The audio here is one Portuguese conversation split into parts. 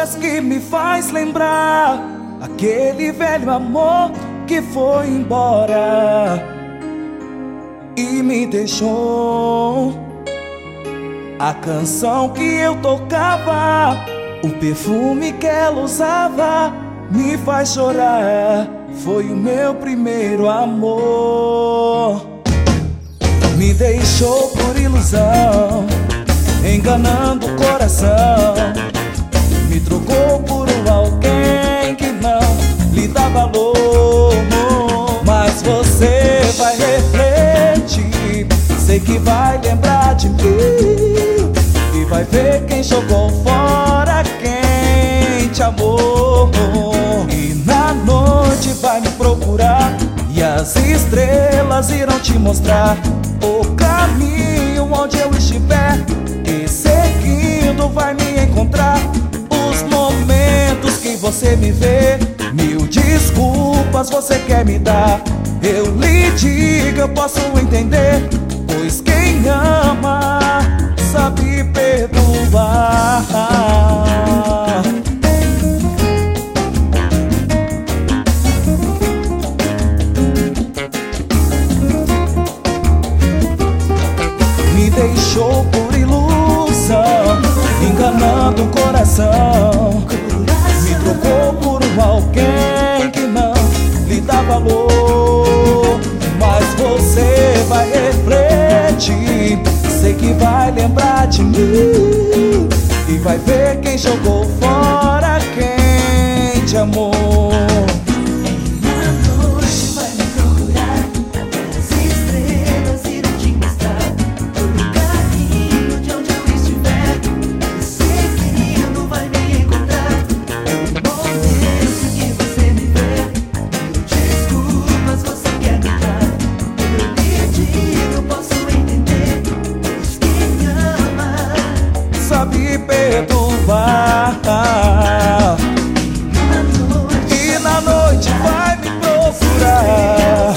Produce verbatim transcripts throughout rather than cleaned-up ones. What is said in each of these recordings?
lembranças que me faz lembrar aquele velho amor que foi embora e me deixou. A canção que eu tocava, o perfume que ela usava, me faz chorar. Foi o meu primeiro amor. Me deixou por ilusão, enganando o coração. Me trocou por um alguém que não lhe dá valor. Mas você vai refletir, sei que vai lembrar de mim e vai ver quem jogou fora quem te amou. E na noite vai me procurar e as estrelas irão te mostrar o caminho onde eu estiver, e seguindo vai me encontrar. Os momentos que você me vê, mil desculpas você quer me dar. Eu lhe digo, eu posso entender, pois quem ama sabe perdoar. Me deixou por ilusão, enganando o coração. Me trocou por um alguém que não lhe dá valor. Mas você vai refletir, sei que vai lembrar de mim e vai ver quem jogou fora quem te amou. Sabe perdoar. E na noite vai me procurar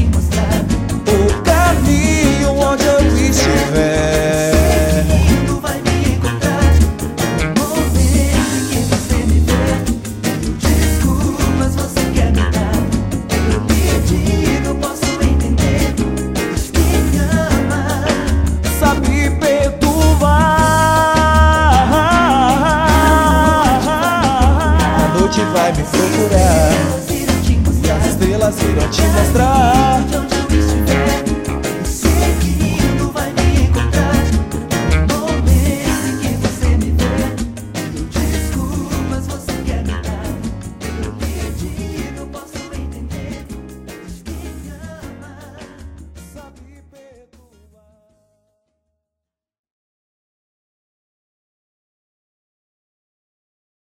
o caminho onde eu estiver. Vai me encontrar no momento que você me vê. Desculpas você quer me dar. Eu lhe digo, eu posso entender, pois quem ama sabe perdoar. Vai me procurar e as estrelas irão te mostrar